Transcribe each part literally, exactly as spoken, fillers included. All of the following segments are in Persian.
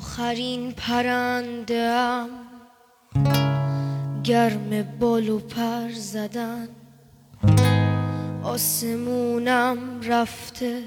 آخرین پرنده‌ام گرم بال و پر زدن، آسمونم رفته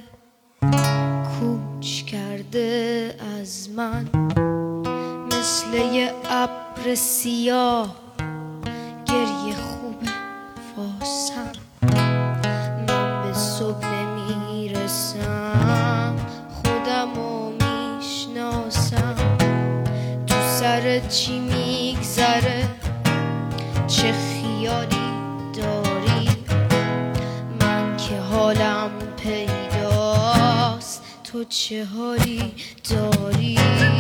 کوچ کرده از من، مثل یه ابر سیاه گریه خوبه واسم. من به صبح نمیرسم، خودمو میشناسم. تو سرت چی میگذره، چه خیالی داری؟ من که حالم پیداست، تو چه حالی داری؟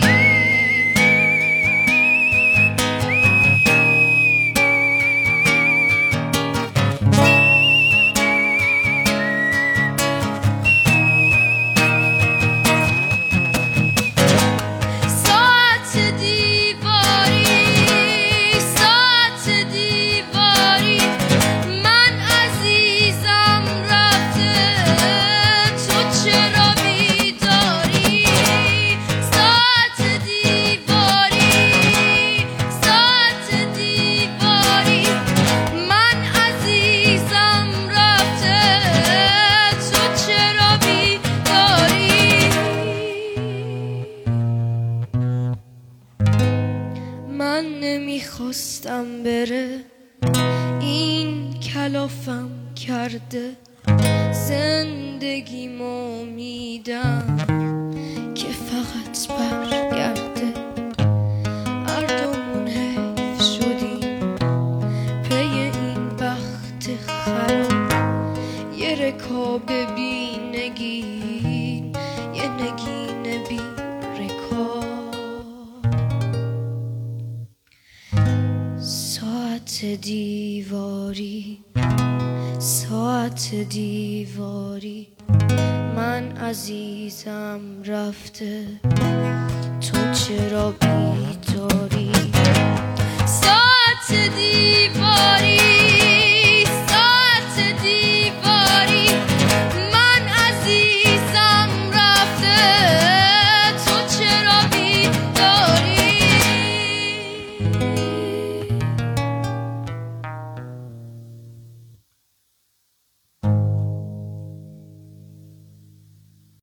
من نمیخواستم بره، این کلافم کرده. زندگیمو میدم که فقط برگرده. هر دومون حیف شدیم پی این بخت خراب. یه رکاب بی نگین، یه نگین بی رکاب. ساعت دیواری، ساعت دیواری، من عزیزم رفته، تو چرا بیداری؟